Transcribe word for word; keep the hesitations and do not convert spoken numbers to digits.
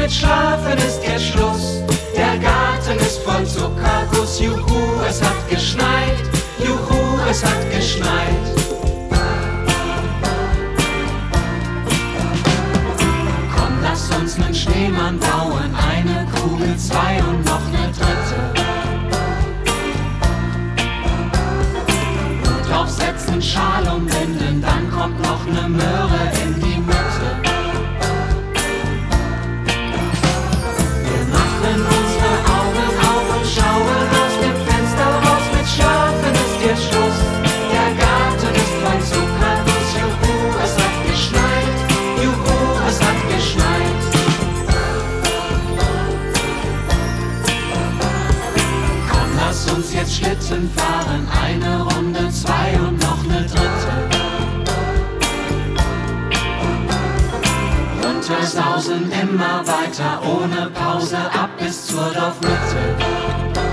mit Schlafen ist jetzt Schluss. Der Garten ist voll Zuckerguss. Juhu, es hat geschneit. Juhu, es hat geschneit. Komm, lass uns nen Schneemann bauen. Eine Kugel, zwei und noch ne dritte. Hut aufsetzen, Schal umbinden, dann kommt noch ne Möhre in die Mitte. Wir machen unsere Augen auf und schauen aus dem Fenster raus. Mit Schlafen ist jetzt Schluss. Der Garten ist voll Zuckerguss. Juhu, es hat geschneit. Juhu, es hat geschneit. Komm, lass uns jetzt Schlitten fahren. Eine Runde, zwei und noch ne dritte. Runtersausen immer weiter, ohne Pause ab bis zur Dorfmitte.